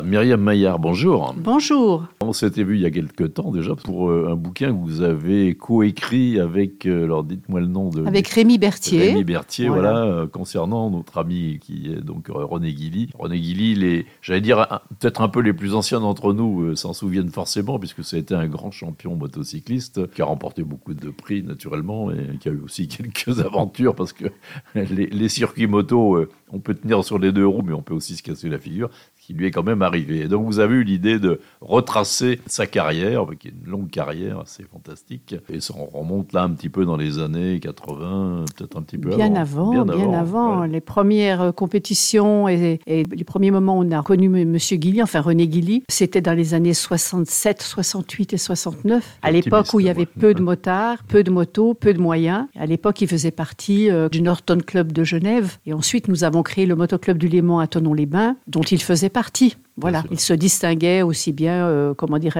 Myriam Maillard, bonjour. Bonjour. On s'était vu il y a quelque temps déjà pour un bouquin que vous avez coécrit avec, alors dites-moi le nom de... Avec Rémi Berthier. Rémi Berthier, voilà, concernant notre ami qui est donc René Guilly. René Guilly, j'allais dire peut-être un peu les plus anciens d'entre nous s'en souviennent forcément, puisque ça a été un grand champion motocycliste qui a remporté beaucoup de prix naturellement et qui a eu aussi quelques aventures parce que les circuits moto, on peut tenir sur les deux roues, mais on peut aussi se casser la figure, ce qui lui est quand même arrivé. Et donc vous avez eu l'idée de retracer sa carrière, qui est une longue carrière assez fantastique, et ça remonte là un petit peu dans les années 80, peut-être un petit peu bien avant. Bien avant. Ouais. Les premières compétitions et les premiers moments où on a connu M. Guilly, enfin René Guilly, c'était dans les années 67, 68 et 69, à l'époque où il y avait peu de motards, peu de motos, peu de moyens. À l'époque, il faisait partie du Norton Club de Genève, et ensuite nous avons créé le Motoclub du Léman à Thonon-les-Bains, dont il faisait partie. Voilà, il se distinguait aussi bien,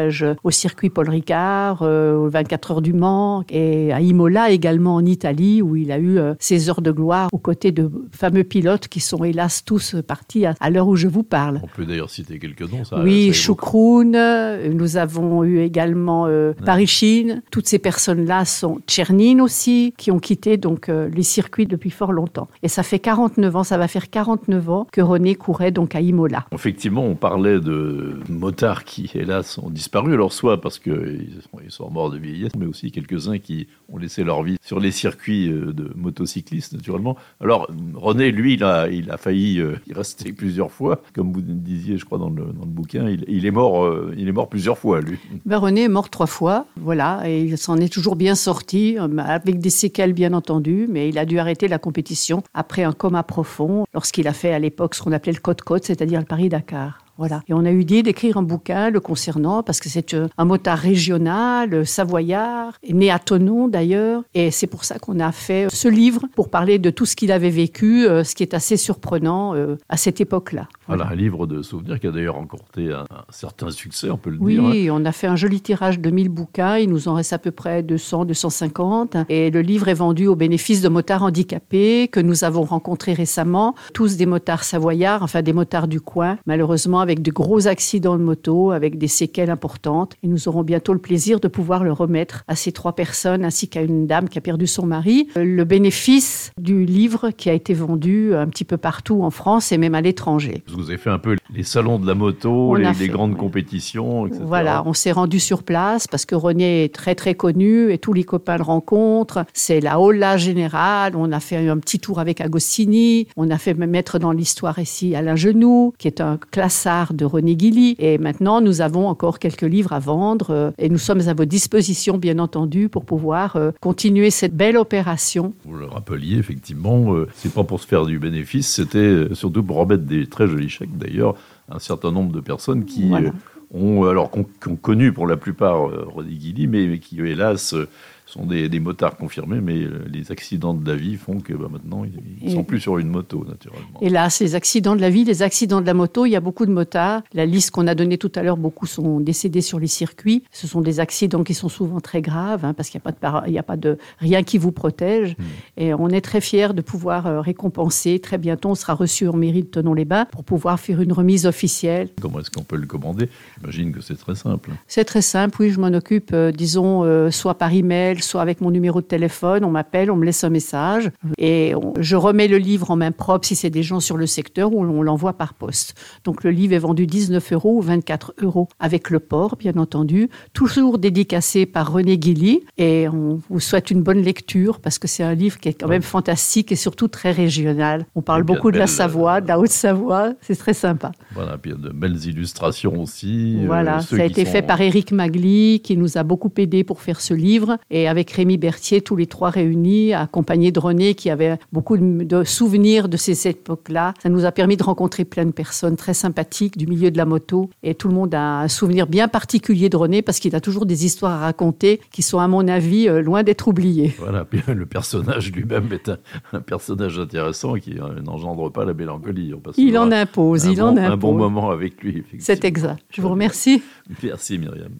au circuit Paul Ricard, aux 24 heures du Mans, et à Imola également en Italie, où il a eu ses heures de gloire aux côtés de fameux pilotes qui sont hélas tous partis à l'heure où je vous parle. On peut d'ailleurs citer quelques noms. Oui, Choukroun, nous avons eu également Paris-Chine. Toutes ces personnes-là sont Tchernin aussi, qui ont quitté donc les circuits depuis fort longtemps. Et ça fait 49 ans, ça va faire 49 ans que René courait donc à Imola. Effectivement, on parlait de motards qui, hélas, ont disparu. Alors, soit parce qu'ils sont morts de vieillesse, mais aussi quelques-uns qui ont laissé leur vie sur les circuits de motocyclistes, naturellement. Alors, René, lui, il a failli y rester plusieurs fois. Comme vous disiez, je crois, dans le bouquin, il est mort plusieurs fois, lui. René est mort 3 fois, voilà, et il s'en est toujours bien sorti, avec des séquelles, bien entendu, mais il a dû arrêter la compétition après un coma profond, lorsqu'il a fait à l'époque ce qu'on appelait le Côte-Côte, c'est-à-dire le Paris-Dakar. Voilà. Et on a eu l'idée d'écrire un bouquin le concernant parce que c'est un motard régional, savoyard, né à Thonon d'ailleurs. Et c'est pour ça qu'on a fait ce livre pour parler de tout ce qu'il avait vécu, ce qui est assez surprenant à cette époque-là. Voilà, un livre de souvenirs qui a d'ailleurs rencontré un certain succès, on peut le dire. Oui, hein. On a fait un joli tirage de 1000 bouquins. Il nous en reste à peu près 200, 250. Et le livre est vendu au bénéfice de motards handicapés que nous avons rencontrés récemment. Tous des motards savoyards, enfin des motards du coin, malheureusement avec de gros accidents de moto, avec des séquelles importantes. Et nous aurons bientôt le plaisir de pouvoir le remettre à ces 3 personnes, ainsi qu'à une dame qui a perdu son mari. Le bénéfice du livre qui a été vendu un petit peu partout en France et même à l'étranger. Vous avez fait un peu les salons de la moto, les grandes compétitions, etc. Voilà, on s'est rendu sur place parce que René est très très connu et tous les copains le rencontrent. C'est la Holla générale. On a fait un petit tour avec Agostini. On a fait mettre dans l'histoire ici Alain Genoux, qui est un classard de René Guilly. Et maintenant, nous avons encore quelques livres à vendre et nous sommes à votre disposition, bien entendu, pour pouvoir continuer cette belle opération. Vous le rappeliez, effectivement, c'est pas pour se faire du bénéfice, c'était surtout pour remettre des très jolis chèques, d'ailleurs, un certain nombre de personnes qui ont connu pour la plupart René Guilly, mais qui, hélas, sont des motards confirmés, mais les accidents de la vie font que maintenant, ils ne sont plus sur une moto, naturellement. Hélas, les accidents de la vie, les accidents de la moto, il y a beaucoup de motards. La liste qu'on a donnée tout à l'heure, beaucoup sont décédés sur les circuits. Ce sont des accidents qui sont souvent très graves, parce qu'il n'y a pas de rien qui vous protège. Et on est très fiers de pouvoir récompenser. Très bientôt, on sera reçu en mairie de Thonon-les-Bains pour pouvoir faire une remise officielle. Comment est-ce qu'on peut le commander ? J'imagine que c'est très simple. C'est très simple, oui. Je m'en occupe, soit par email, soit avec mon numéro de téléphone, on m'appelle, on me laisse un message et je remets le livre en main propre si c'est des gens sur le secteur ou on l'envoie par poste. Donc le livre est vendu 19 € ou 24 € avec le port, bien entendu, toujours dédicacé par René Guilly et on vous souhaite une bonne lecture parce que c'est un livre qui est quand même fantastique et surtout très régional. On parle beaucoup de la Savoie, de la Haute-Savoie, c'est très sympa. Voilà, puis il y a de belles illustrations aussi. Voilà, ça a été fait par Éric Magli qui nous a beaucoup aidé pour faire ce livre et avec Rémi Berthier, tous les 3 réunis, accompagnés de René, qui avait beaucoup de souvenirs de ces époques-là. Ça nous a permis de rencontrer plein de personnes très sympathiques du milieu de la moto. Et tout le monde a un souvenir bien particulier de René, parce qu'il a toujours des histoires à raconter qui sont, à mon avis, loin d'être oubliées. Voilà, puis le personnage lui-même est un personnage intéressant qui n'engendre pas la mélancolie. Il en impose, un bon moment avec lui. C'est exact. Je vous remercie. Merci Myriam.